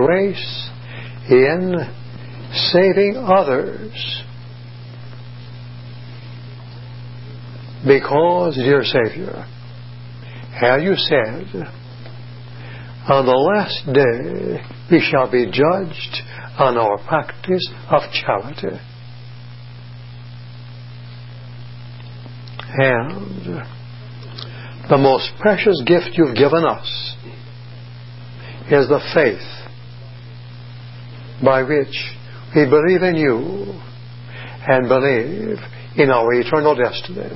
grace in saving others. Because, dear Savior, have you said, on the last day we shall be judged on our practice of charity. And the most precious gift you've given us is the faith by which we believe in you and believe in our eternal destiny.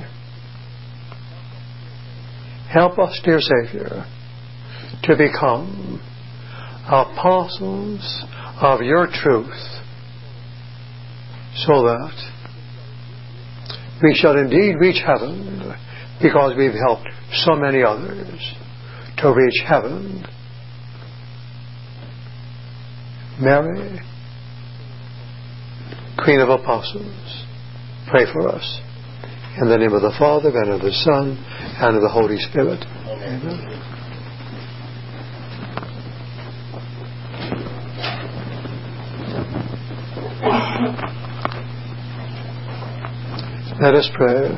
Help us, dear Savior, to become apostles of your truth, so that we shall indeed reach heaven, because we've helped so many others to reach heaven. Mary, Queen of Apostles, pray for us. In the name of the Father, and of the Son, and of the Holy Spirit. Amen. Let us pray.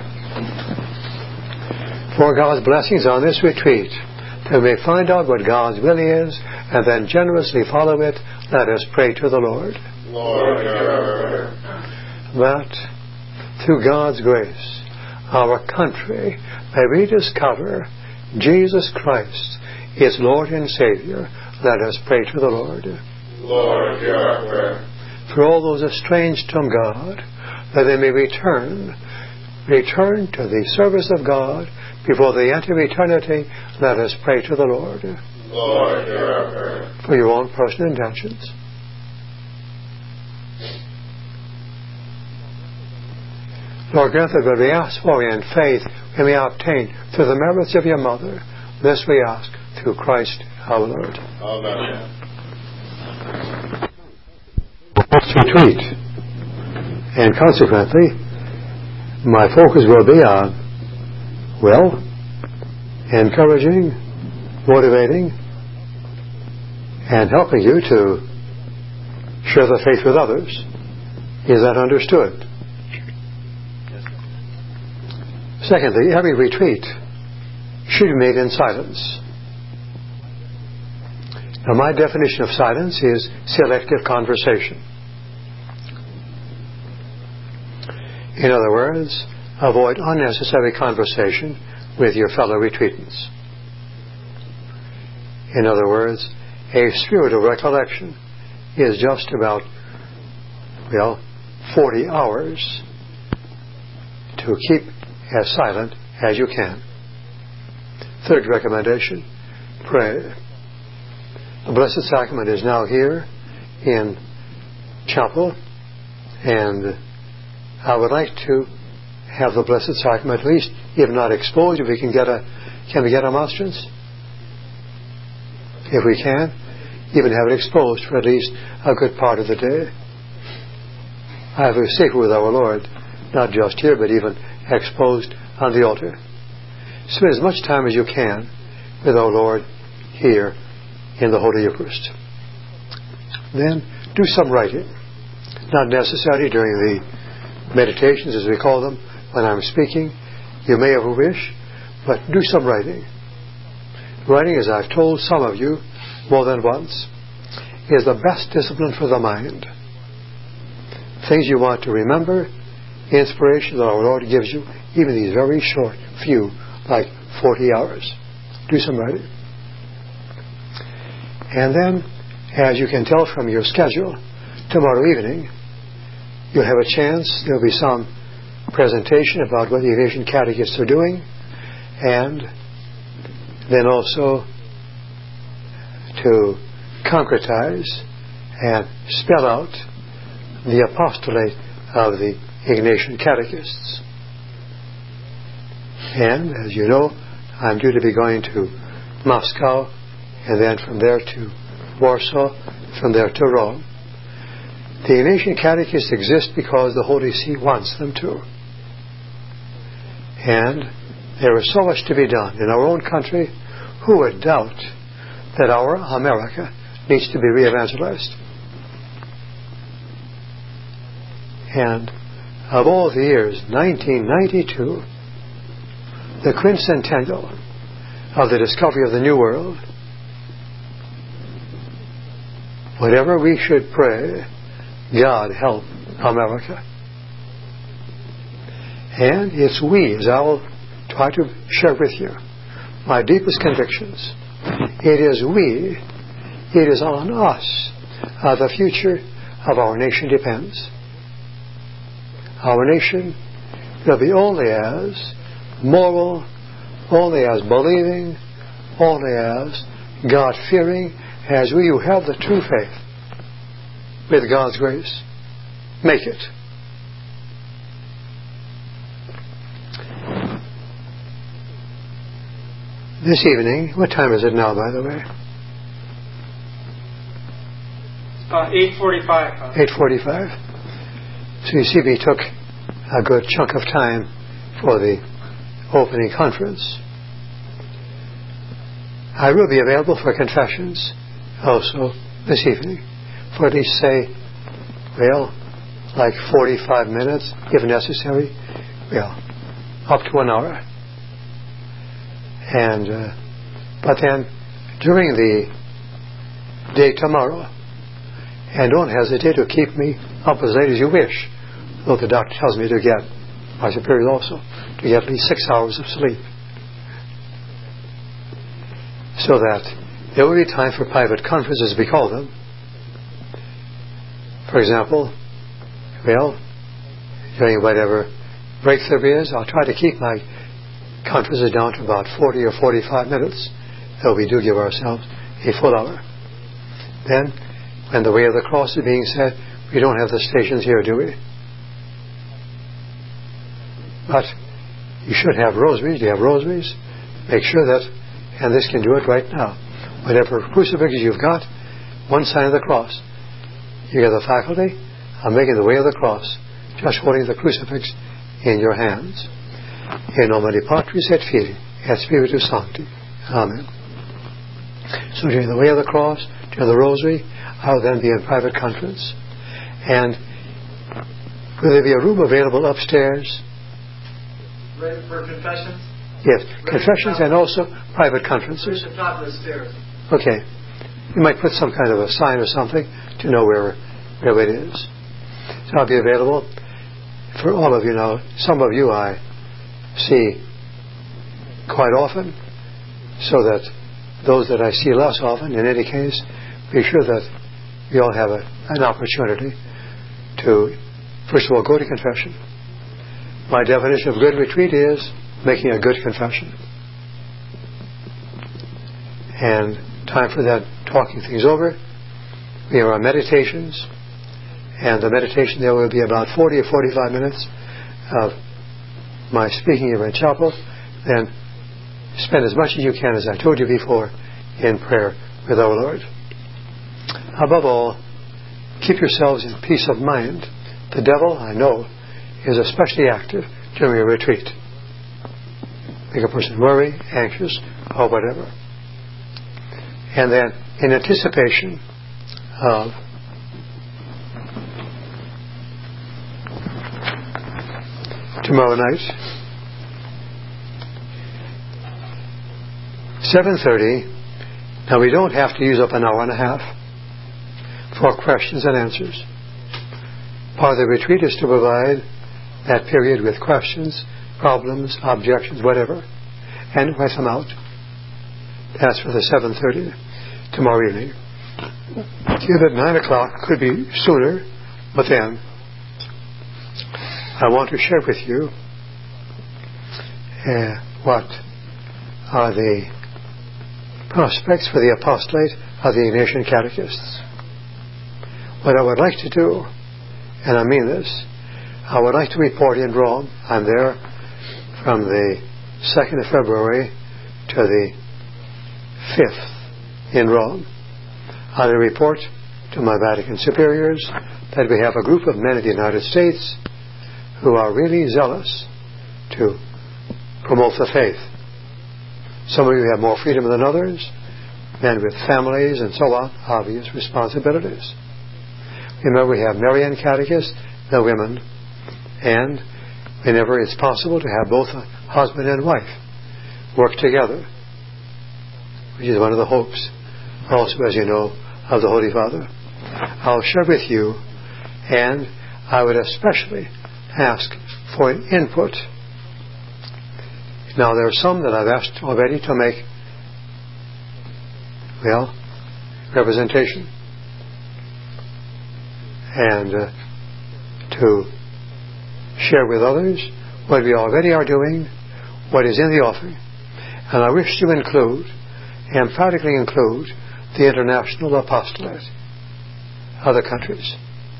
For God's blessings on this retreat, that we may find out what God's will is, and then generously follow it, let us pray to the Lord. Lord, hear. That, through God's grace, our country may rediscover Jesus Christ, its Lord and Savior, let us pray to the Lord. Lord, hear our prayer. For all those estranged from God, that they may return to the service of God before they enter eternity, let us pray to the Lord. Lord, hear our prayer. For your own personal intentions. Lord, grant that what we ask for in faith we may obtain through the merits of your Mother. This we ask through Christ our Lord. Amen. Next retreat. And consequently, my focus will be on, well, encouraging, motivating, and helping you to share the faith with others. Is that understood? Secondly, every retreat should be made in silence. Now, my definition of silence is selective conversation. In other words, avoid unnecessary conversation with your fellow retreatants. In other words, a spirit of recollection is just about, 40 hours to keep as silent as you can. Third recommendation, pray. The Blessed Sacrament is now here in chapel, and I would like to have the Blessed Sacrament, at least, if not exposed, if we can we get a monstrance? If we can, even have it exposed for at least a good part of the day. I have a secret with our Lord, not just here, but even exposed on the altar. Spend as much time as you can with our Lord here in the Holy Eucharist. Then do some writing. Not necessarily during the meditations, as we call them, when I'm speaking. You may have a wish, but do some writing. Writing, as I've told some of you more than once, is the best discipline for the mind. Things you want to remember, inspiration that our Lord gives you, even these very short few, like 40 hours. Do some writing. And then, as you can tell from your schedule, tomorrow evening, you'll have a chance, there'll be some presentation about what the Ignatian Catechists are doing, and then also to concretize and spell out the apostolate of the Ignatian Catechists. And, as you know, I'm due to be going to Moscow, and then from there to Warsaw, from there to Rome. The Ignatian Catechists exist because the Holy See wants them to. And there is so much to be done in our own country. Who would doubt that our America needs to be re-evangelized. And of all the years, 1992, the quincentennial of the discovery of the New World, whatever we should pray, God help America. And it's we, as I will try to share with you, my deepest convictions. It is we, it is on us, the future of our nation depends. Our nation will be only as moral, only as believing, only as God-fearing as we who have the true faith with God's grace make it. This evening, what time is it now, by the way? 8:45. 8:45. So you see, we took a good chunk of time for the opening conference. I will be available for confessions also this evening for at least, say, like 45 minutes, if necessary, up to an hour. And but then during the day tomorrow, and don't hesitate to keep me up as late as you wish, though the doctor tells me to get, my superior also, to get at least 6 hours of sleep, so that there will be time for private conferences, we call them. For example, during whatever break there is, I'll try to keep my conferences down to about 40 or 45 minutes, though we do give ourselves a full hour. Then, when the way of the cross is being said, we don't have the stations here, do we? But you should have rosaries. Do you have rosaries? Make sure that, and this can do it right now, whatever crucifixes you've got, one sign of the cross. You get the faculty of making the way of the cross, just holding the crucifix in your hands. In nomine Patris et Filii et Spiritus Sancti. Amen. So during the way of the cross, during the rosary, I will then be in private conference. And will there be a room available upstairs? Ready for confessions? Yes, confessions and also private conferences. At the top of the stairs. Okay. You might put some kind of a sign or something to know where it is. So I'll be available for all of you now. Some of you I see quite often, so that those that I see less often, in any case, be sure that we all have an opportunity to, first of all, go to confession. My definition of good retreat is making a good confession. And time for that, talking things over. We have our meditations, and the meditation there will be about 40 or 45 minutes of my speaking here in chapel. Then spend as much as you can, as I told you before, in prayer with our Lord. Above all, keep yourselves in peace of mind. The devil, I know, is especially active during a retreat. Make a person worry, anxious, or whatever. And then, in anticipation of tomorrow night, 7:30. Now we don't have to use up an hour and a half for questions and answers. Part of the retreat is to provide that period with questions, problems, objections, whatever, and write them out. That's for the 7:30 tomorrow evening. Give at 9 o'clock, could be sooner, but then I want to share with you what are the prospects for the apostolate of the Ignatian Catechists. What I would like to do, and I mean this, I would like to report in Rome. I'm there from the 2nd of February to the 5th in Rome. I'll report to my Vatican superiors that we have a group of men in the United States who are really zealous to promote the faith. Some of you have more freedom than others, men with families and so on, obvious responsibilities. Remember, we have Marian catechists, the women, and whenever it's possible to have both a husband and wife work together, which is one of the hopes also, as you know, of the Holy Father. I'll share with you, and I would especially ask for an input. Now, there are some that I've asked already to make, representation and to share with others what we already are doing, what is in the offering. And I wish to include, emphatically include, the international apostolate, other countries.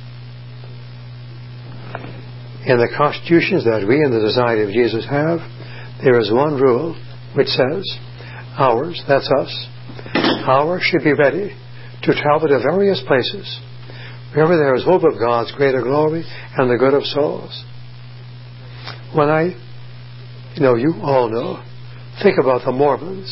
In the constitutions that we in the Society of Jesus have, there is one rule which says, ours, that's us, ours should be ready to travel to various places wherever there is hope of God's greater glory and the good of souls. When you all know, think about the Mormons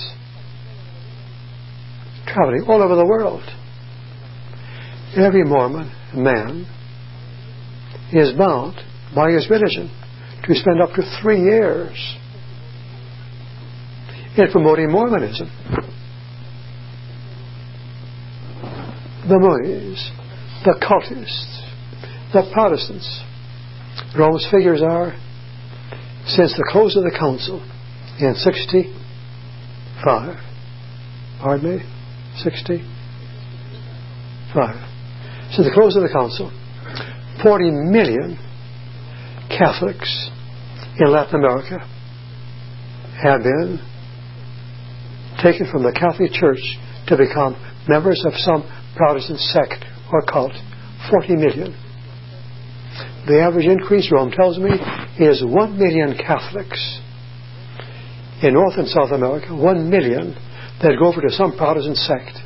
traveling all over the world. Every Mormon man is bound by his religion to spend up to 3 years in promoting Mormonism. The Moonies, the cultists, the Protestants. Rome's figures are, since the close of the council in 65, 65. Since the close of the council, 40 million Catholics in Latin America have been taken from the Catholic Church to become members of some Protestant sect or cult. 40 million. The average increase, Rome tells me, is 1 million Catholics in North and South America, 1 million that go over to some Protestant sect.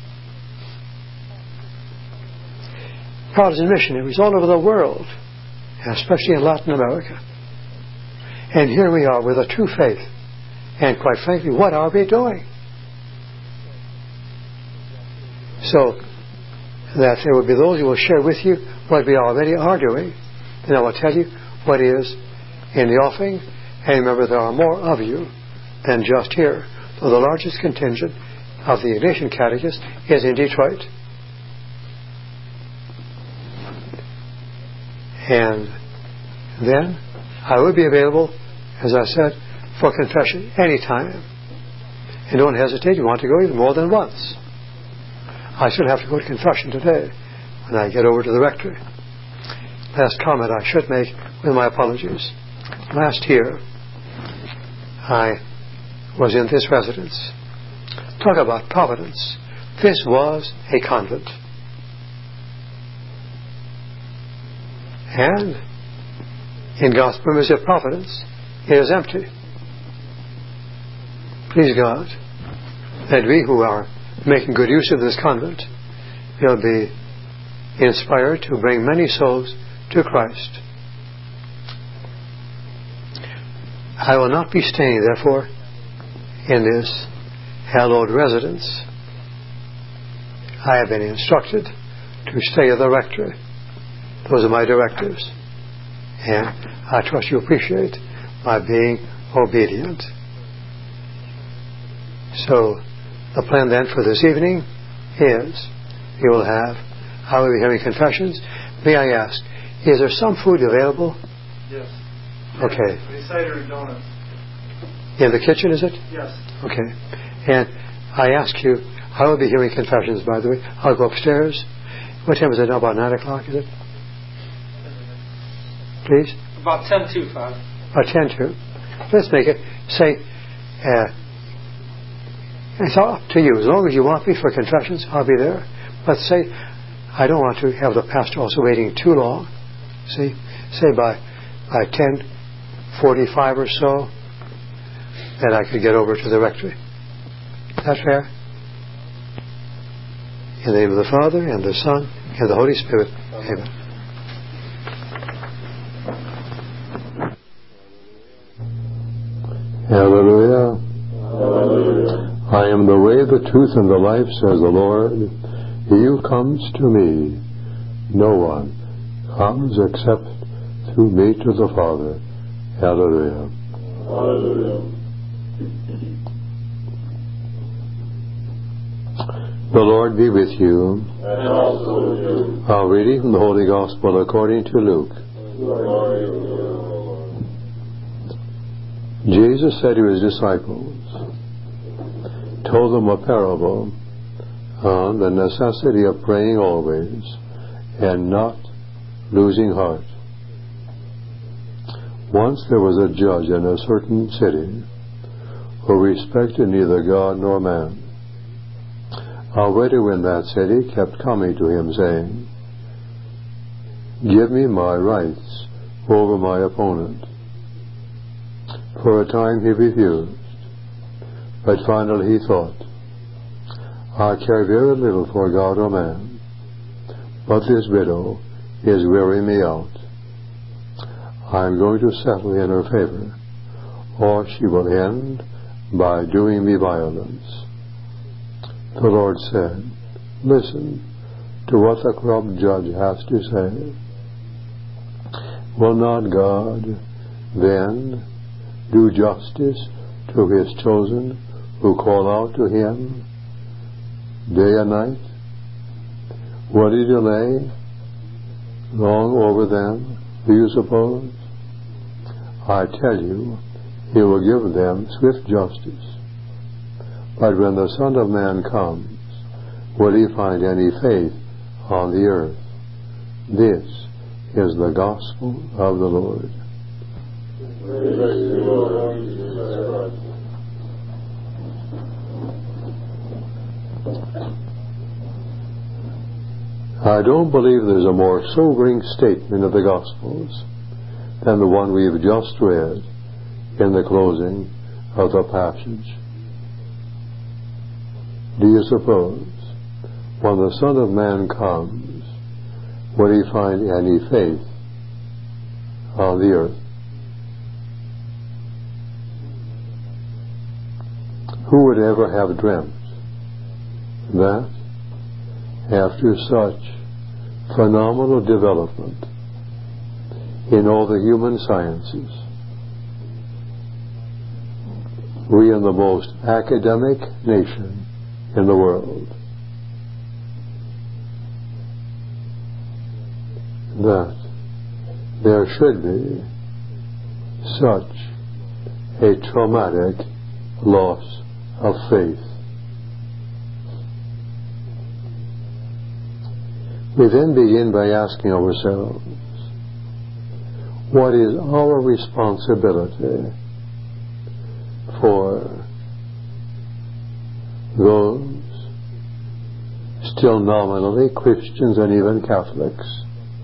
Protestant missionaries all over the world, especially in Latin America. And here we are with a true faith. And quite frankly, what are we doing? So that there will be those who will share with you what we already are doing, and I will tell you what is in the offering. And remember, there are more of you than just here. So the largest contingent of the Ignatian Catechist is in Detroit. And then I will be available, as I said, for confession anytime. And don't hesitate, you want to go even more than once. I still have to go to confession today when I get over to the rectory. Last comment I should make with my apologies. Last year, I was in this residence. Talk about providence. This was a convent. And in God's permissive providence, it is empty. Please God that we who are making good use of this convent will be inspired to bring many souls to Christ. I will not be staying, therefore, in this hallowed residence. I have been instructed to stay at the rectory. Those are my directives. And I trust you appreciate my being obedient. So, the plan then for this evening is you will have, I will be having confessions. May I ask, is there some food available? Yes. Okay. Cider and donuts. In the kitchen, is it? Yes. Okay. And I ask you, I will be hearing confessions, by the way. I'll go upstairs. What time is it now? About 9 o'clock, is it? Please? About 10 to 5. About 10 to. Let's make it, say, it's all up to you. As long as you want me for confessions, I'll be there. But say, I don't want to have the pastor also waiting too long. See? Say by 10:45 or so, that I could get over to the rectory. Is that fair? In the name of the Father, and the Son, and the Holy Spirit. Amen. Hallelujah. Hallelujah. I I am the way, the truth, and the life, says the Lord. He who comes to me, no one comes except through me to the Father. Hallelujah. Hallelujah. The Lord be with you. And also with you. A reading from the Holy Gospel according to Luke. Glory to you, Lord. Jesus said to his disciples, told them a parable on the necessity of praying always and not losing heart. Once there was a judge in a certain city who respected neither God nor man. A widow in that city kept coming to him, saying, give me my rights over my opponent. For a time he refused, but finally he thought, I care very little for God or man, but this widow is wearing me out. I am going to settle in her favor, or she will end by doing me violence. The Lord said, listen to what the corrupt judge has to say. Will not God then do justice to his chosen who call out to him day and night? Will he delay long over them, do you suppose? I tell you, he will give them swift justice. But when the Son of Man comes, will he find any faith on the earth? This is the gospel of the Lord. Praise you, Lord Jesus Christ. I don't believe there's a more sobering statement of the Gospels than the one we've just read in the closing of the passage. Do you suppose, when the Son of Man comes, will he find any faith on the earth? Who would ever have dreamt that after such phenomenal development in all the human sciences, we in the most academic nation in the world, that there should be such a traumatic loss of faith. We then begin by asking ourselves, what is our responsibility for those still nominally Christians and even Catholics,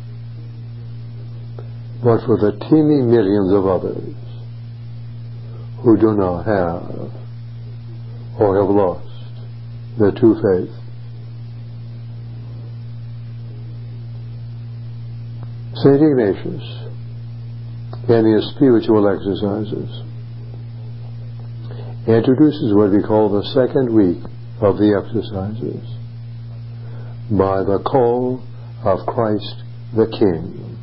but for the teeming millions of others who do not have or have lost their true faith? St. Ignatius, in his spiritual exercises, introduces what we call the second week of the exercises by the call of Christ the King.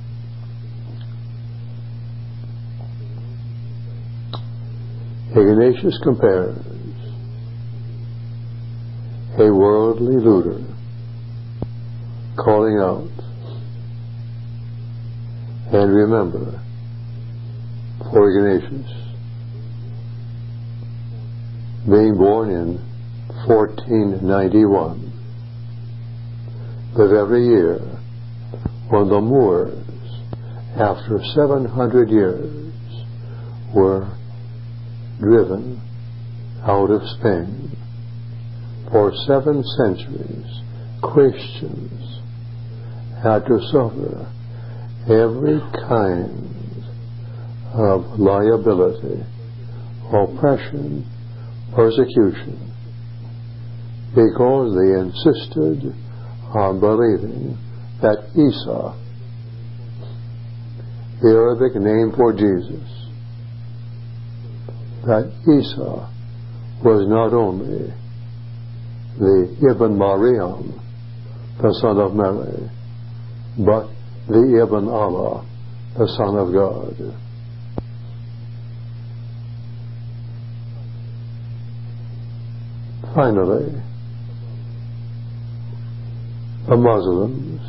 Ignatius compares a worldly looter calling out, and remember, for Ignatius, being born in 1491, that every year when the Moors, after 700 years, were driven out of Spain, for 7 centuries, Christians had to suffer every kind of liability, oppression, persecution, because they insisted on believing that Isa, the Arabic name for Jesus, that Isa was not only the Ibn Maryam, the son of Mary, but the Ibn Allah, the Son of God. Finally, the Muslims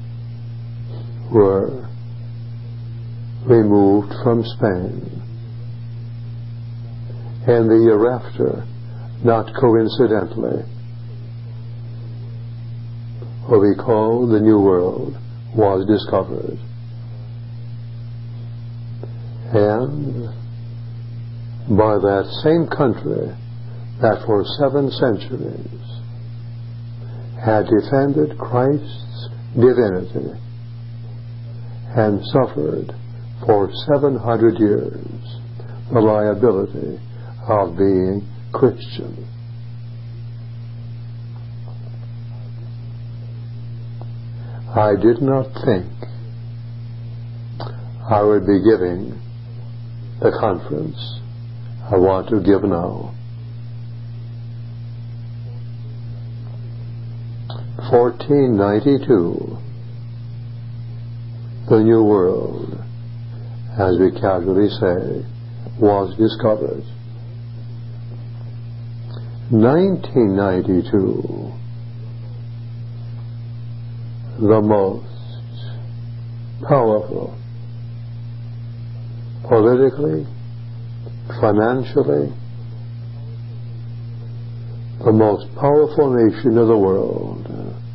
were removed from Spain, and the year after, not coincidentally, what we call the New World was discovered. And by that same country that for 7 centuries had defended Christ's divinity and suffered for 700 years the liability of being Christian. I did not think I would be giving the conference I want to give now. 1492, the New World, as we casually say, was discovered. 1992, the most powerful, politically, financially, the most powerful nation of the world,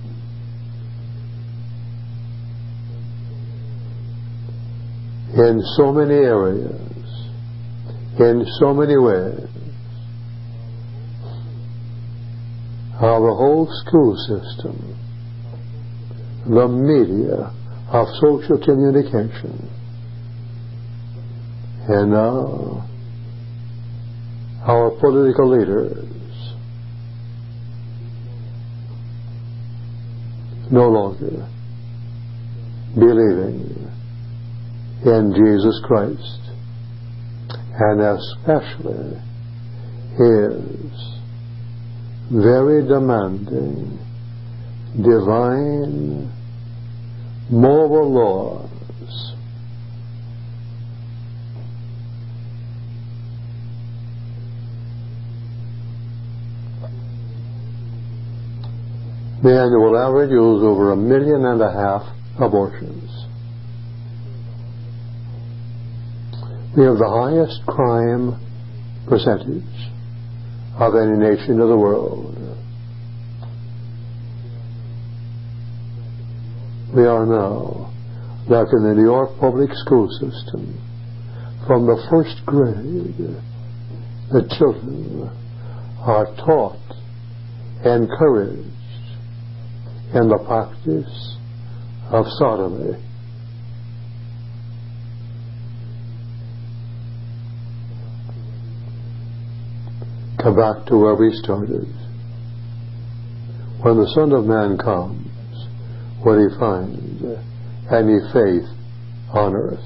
in so many areas, in so many ways, our whole school system, the media of social communication, and now our political leaders no longer believing in Jesus Christ, and especially His very demanding divine moral laws. The annual average is over 1.5 million abortions. We have the highest crime percentage of any nation of the world. We are now, like in the New York public school system, from the first grade, the children are taught, encouraged in the practice of sodomy. Come back to where we started. When the Son of Man comes, will He find any faith on earth?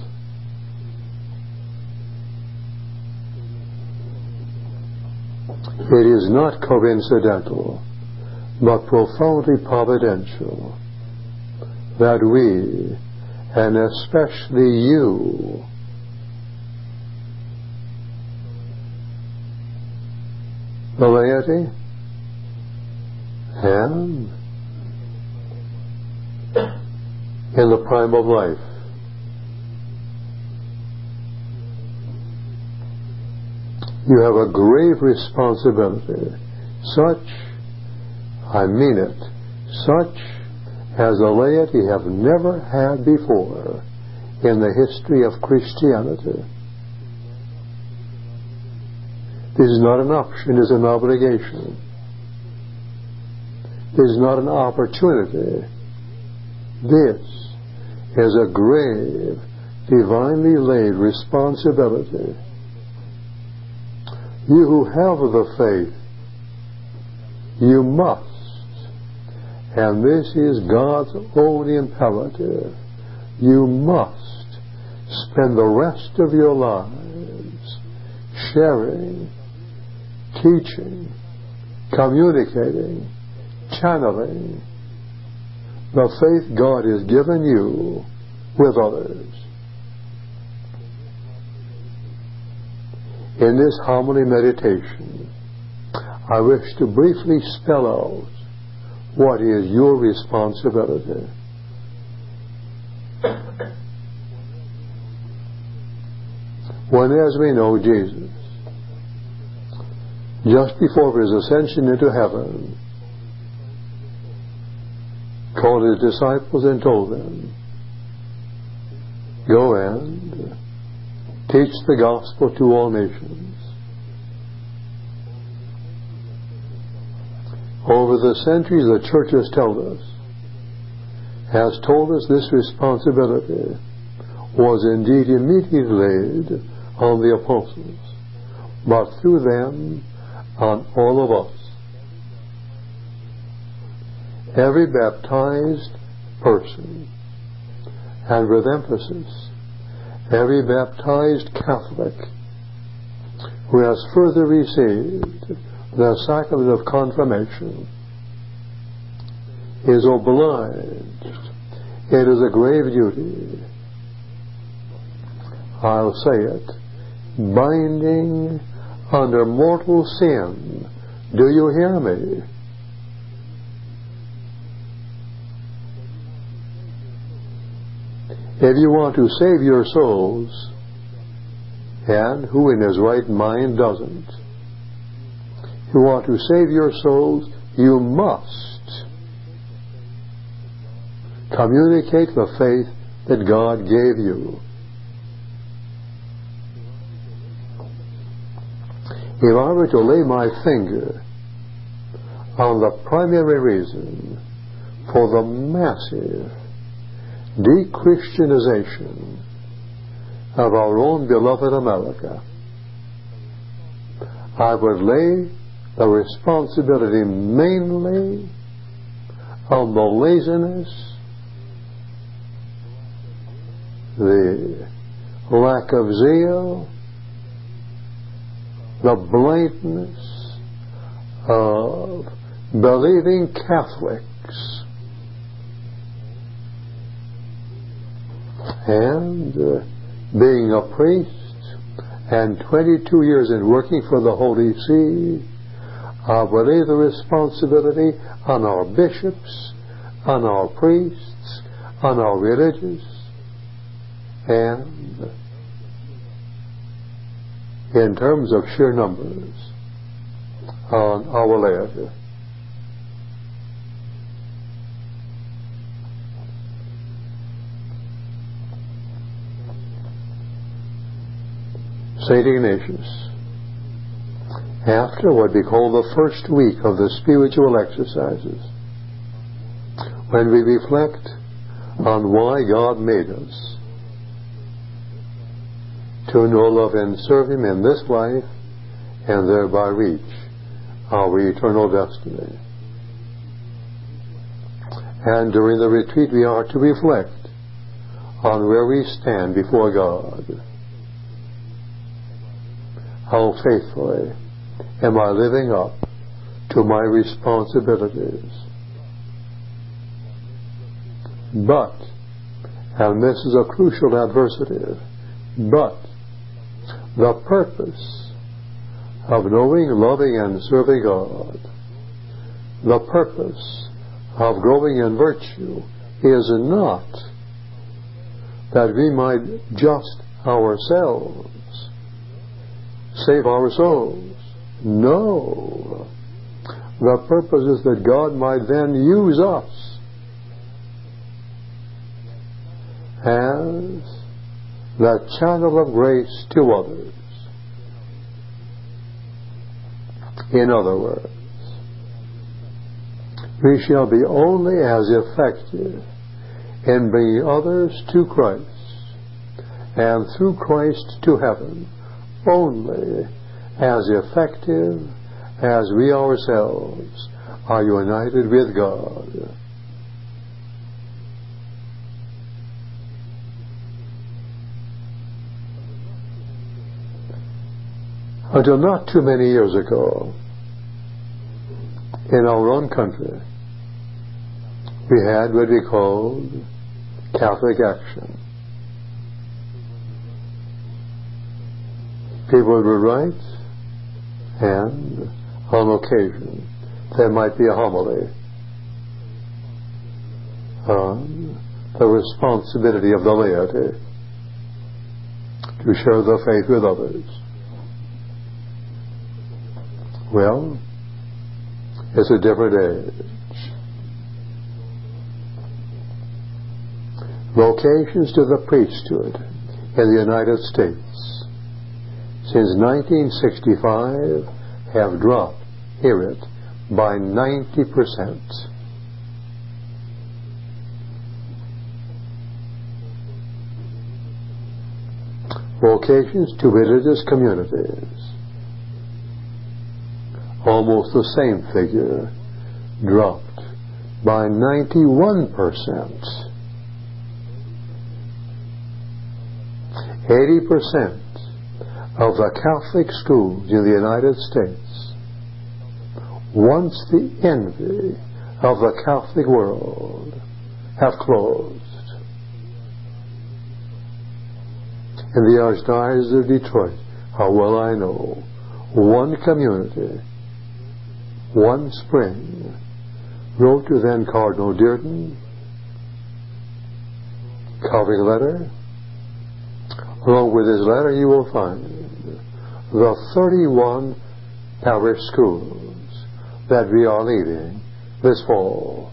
It is not coincidental, but profoundly providential, that we, and especially you, the laity, and in the prime of life, you have a grave responsibility, such, I mean it, such as the laity have never had before in the history of Christianity. This is not an option, it is an obligation. This is not an opportunity. This is a grave, divinely laid responsibility. You who have the faith, you must, and this is God's own imperative, you must spend the rest of your lives sharing, teaching, communicating, channeling the faith God has given you with others. In this homily meditation, I wish to briefly spell out what is your responsibility. When, as we know, Jesus, just before his ascension into heaven, called his disciples and told them, "Go and teach the gospel to all nations." Over the centuries, the Church has told us this responsibility was indeed immediately laid on the apostles, but through them on all of us. Every baptized person, and with emphasis, every baptized Catholic who has further received the sacrament of confirmation is obliged. It is a grave duty, I'll say it, binding under mortal sin. Do you hear me? If you want to save your souls, and who in his right mind doesn't, you want to save your souls, you must communicate the faith that God gave you. If I were to lay my finger on the primary reason for the massive de-Christianization of our own beloved America, I would lay the responsibility mainly on the laziness, the lack of zeal, the blindness of believing Catholics, and being a priest and 22 years in working for the Holy See, I will lay the responsibility on our bishops, on our priests, on our religious, and in terms of sheer numbers, on our laity. St. Ignatius, after what we call the first week of the spiritual exercises, when we reflect on why God made us, to know, love, and serve Him in this life, and thereby reach our eternal destiny. And during the retreat we are to reflect on where we stand before God. How faithfully am I living up to my responsibilities? But, and this is a crucial adversative, but the purpose of knowing, loving, and serving God, the purpose of growing in virtue, is not that we might just ourselves save our souls. No. The purpose is that God might then use us as the channel of grace to others. In other words, we shall be only as effective in bringing others to Christ and through Christ to heaven only as effective as we ourselves are united with God. Until not too many years ago, in our own country, we had what we called Catholic Action. People would write, and on occasion there might be a homily on the responsibility of the laity to share the faith with others. Well, it's a different age. Vocations to the priesthood in the United States since 1965 have dropped, hear it, by 90%. Vocations to religious communities, almost the same figure, dropped by 91%. 80% of the Catholic schools in the United States, once the envy of the Catholic world, have closed. In the Archdiocese of Detroit, how well I know, one community, one spring, wrote to then Cardinal Dearden, covering letter. Along with his letter, you will find the 31 parish schools that we are leading this fall.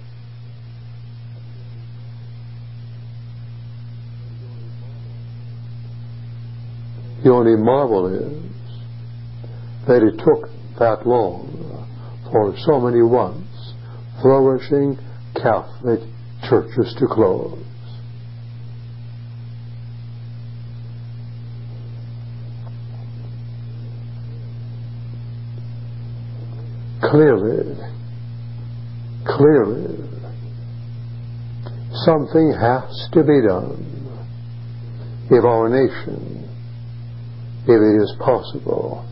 The only marvel is that it took that long for so many once flourishing Catholic churches to close. Clearly, something has to be done if our nation, if it is possible,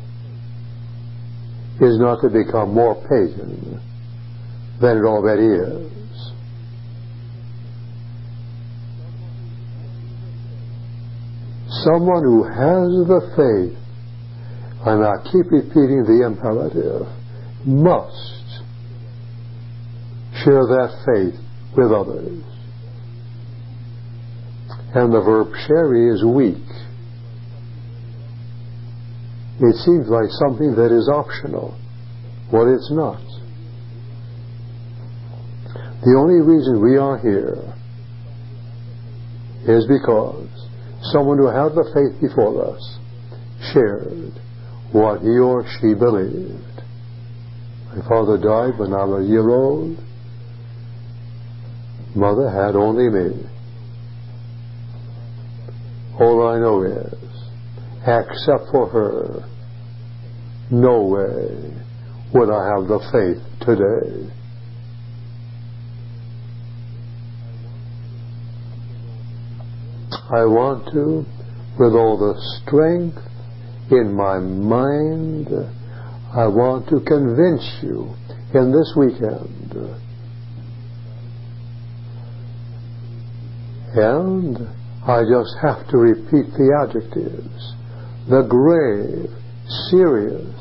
is not to become more pagan than it already is. Someone who has the faith, and I keep repeating the imperative, must share that faith with others. And the verb share is weak. It seems like something that is optional. Well, it's not. The only reason we are here is because someone who had the faith before us shared what he or she believed. My father died when I was a year old. Mother had only me. All I know is, except for her, no way would I have the faith today. I want to, with all the strength in my mind, I want to convince you in this weekend. And I just have to repeat the adjectives. The grave, serious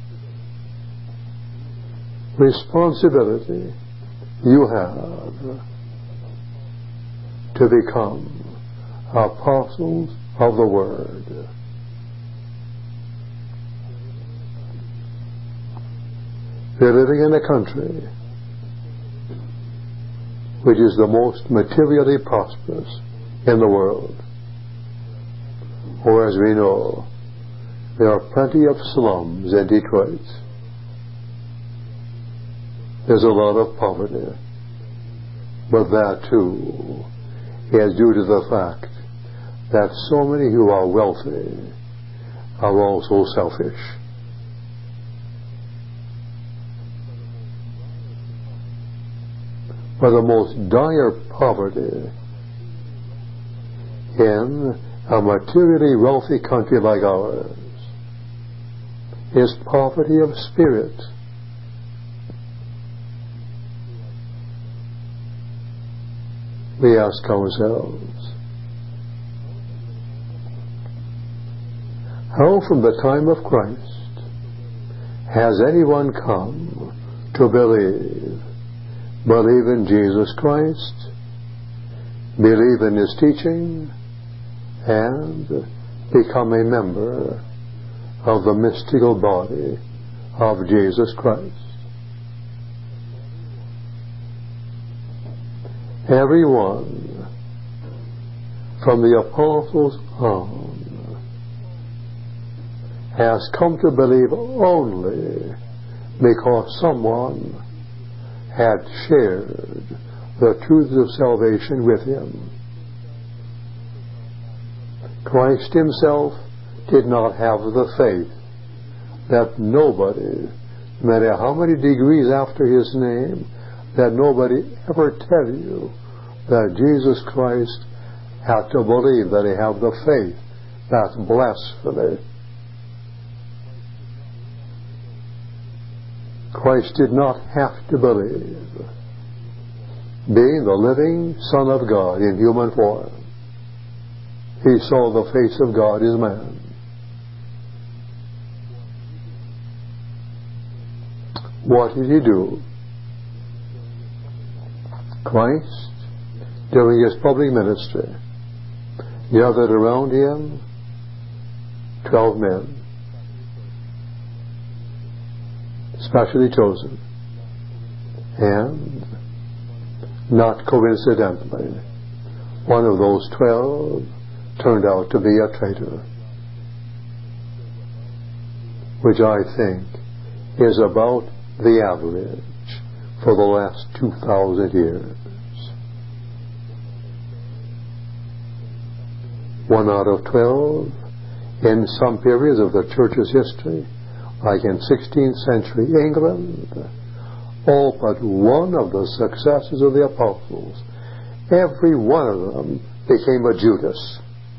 responsibility you have to become apostles of the Word. We're living in a country which is the most materially prosperous in the world. Or as we know, there are plenty of slums in Detroit. There's a lot of poverty. But that too is due to the fact that so many who are wealthy are also selfish. But the most dire poverty in a materially wealthy country like ours is poverty of spirit. We ask ourselves, how from the time of Christ has anyone come to believe in Jesus Christ, believe in His teaching, and become a member of the mystical body of Jesus Christ? Everyone from the apostles on has come to believe only because someone had shared the truths of salvation with him. Christ Himself did not have the faith that nobody, no matter how many degrees after His name, that nobody ever tell you that Jesus Christ had to believe that He have the faith. That's blasphemy. Christ did not have to believe. Being the living Son of God in human form, He saw the face of God as man. What did He do? Christ, during His public ministry, gathered around Him 12 men, specially chosen, and not coincidentally, one of those 12 turned out to be a traitor, which I think is about the average for the last 2,000 years. 1 out of 12 in some periods of the Church's history, like in 16th century England, all but one of the successors of the apostles, every one of them became a Judas.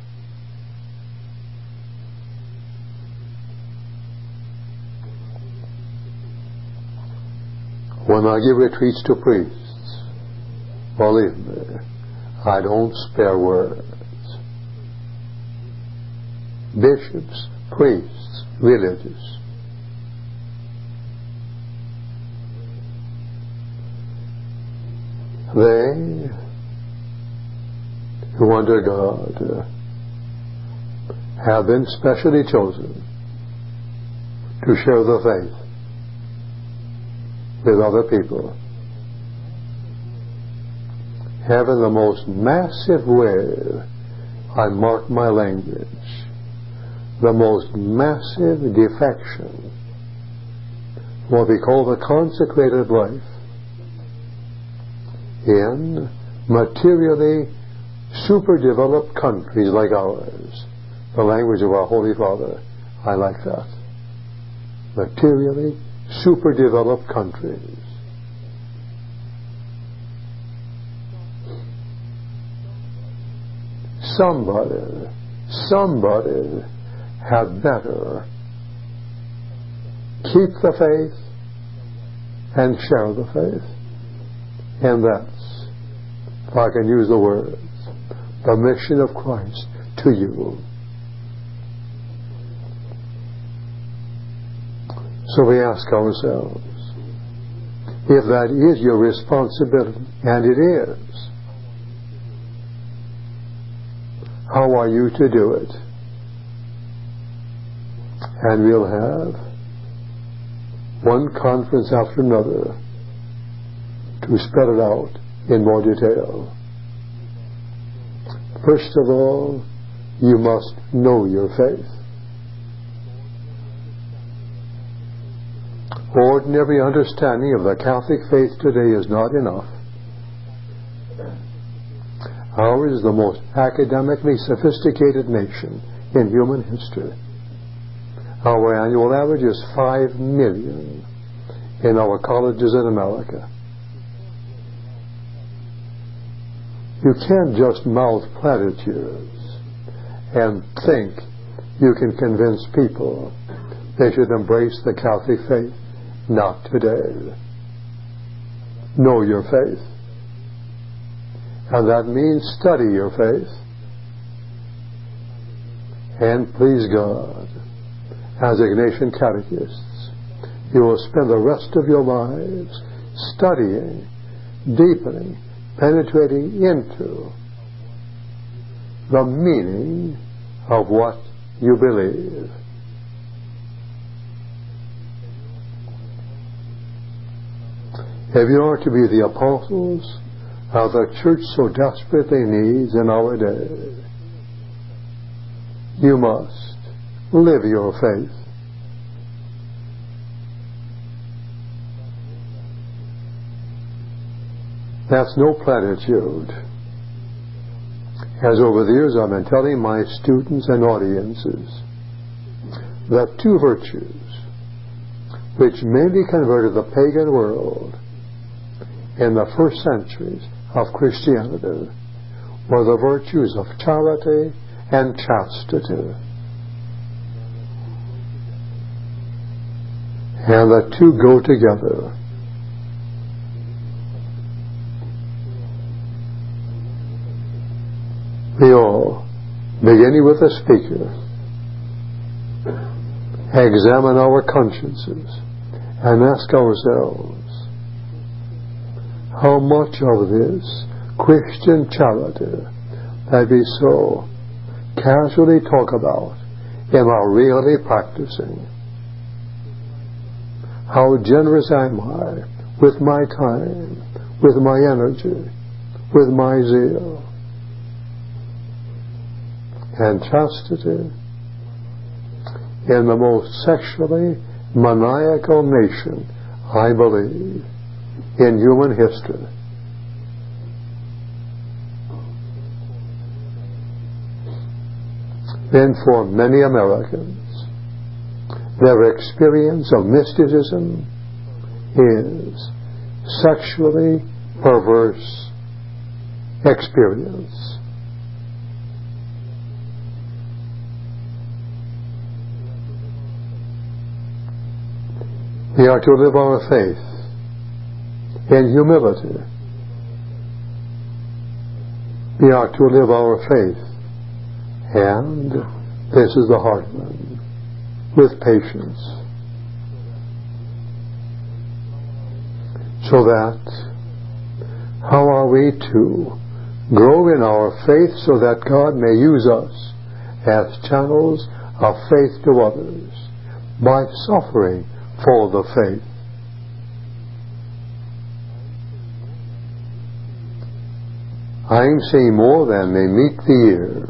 When I give retreats to priests, believe me, I don't spare words. Bishops, priests, religious. They who under God have been specially chosen to share the faith with other people have in the most massive way, I mark my language, the most massive defection, what we call the consecrated life, in materially superdeveloped countries like ours. The language of our Holy Father, I like that. Materially superdeveloped countries. Somebody had better keep the faith and share the faith. And that's, if I can use the words, the mission of Christ to you. So we ask ourselves, if that is your responsibility, and it is, how are you to do it? And we'll have one conference after another to spread it out in more detail. First of all, you must know your faith. Ordinary understanding of the Catholic faith today is not enough. Ours is the most academically sophisticated nation in human history. Our annual average is 5 million in our colleges in America. You can't just mouth platitudes and think you can convince people they should embrace the Catholic faith. Not today. Know your faith. And that means study your faith. And please God, as Ignatian catechists, you will spend the rest of your lives studying, deepening, penetrating into the meaning of what you believe. If you are to be the apostles of the church so desperately needs in our day, you must live your faith. That's no platitude. As over the years I've been telling my students and audiences that two virtues which mainly converted the pagan world in the first centuries of Christianity were the virtues of charity and chastity. And the two go together. We all, beginning with the speaker, examine our consciences and ask ourselves, how much of this Christian charity that we so casually talk about am I really practicing? How generous am I with my time, with my energy, with my zeal? And chastity, in the most sexually maniacal nation, I believe, in human history. Then for many Americans, their experience of mysticism is sexually perverse experience. We are to live our faith in humility. We are to live our faith, and this is the hard one, with patience. So that, how are we to grow in our faith so that God may use us as channels of faith to others by suffering for the faith? I'm seeing more than may meet the ear.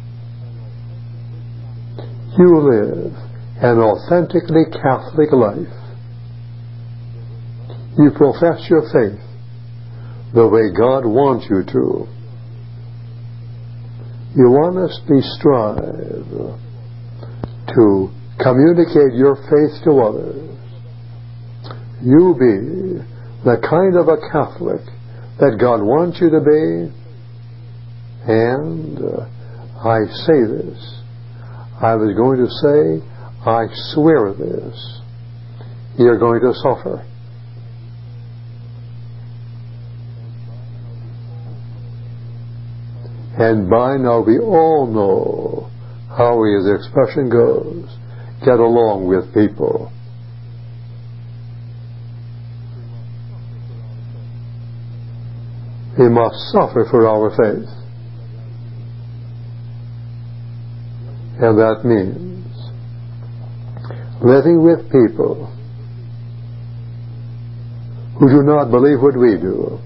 You live an authentically Catholic life. You profess your faith the way God wants you to. You honestly strive to communicate your faith to others. You be the kind of a Catholic that God wants you to be. And I say this. I was going to say, I swear this. You're going to suffer. And by now we all know how, as the expression goes, get along with people. We must suffer for our faith. And that means living with people who do not believe what we do,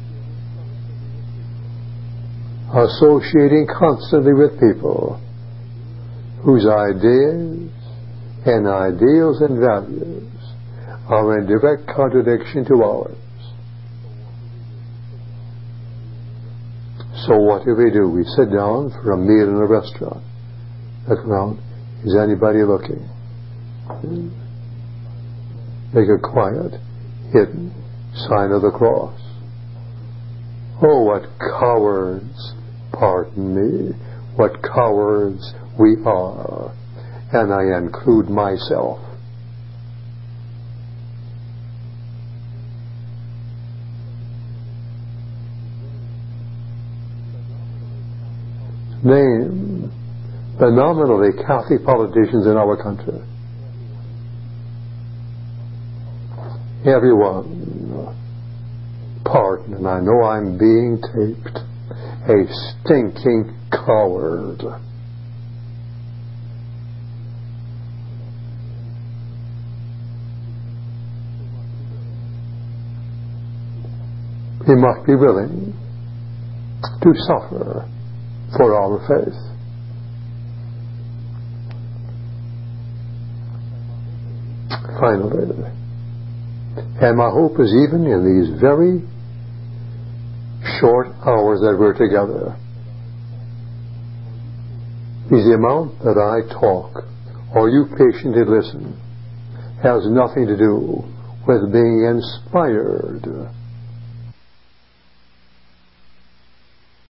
associating constantly with people whose ideas and ideals and values are in direct contradiction to ours. So what do? We sit down for a meal in a restaurant. Look around. Is anybody looking? Make a quiet, hidden sign of the cross. Oh, what cowards, pardon me, what cowards we are. And I include myself. name the nominally Catholic politicians in our country. Everyone, pardon, and I know I'm being taped, a stinking coward. We must be willing to suffer for our faith. Finally, and my hope is even in these very short hours that we're together, is the amount that I talk or you patiently listen has nothing to do with being inspired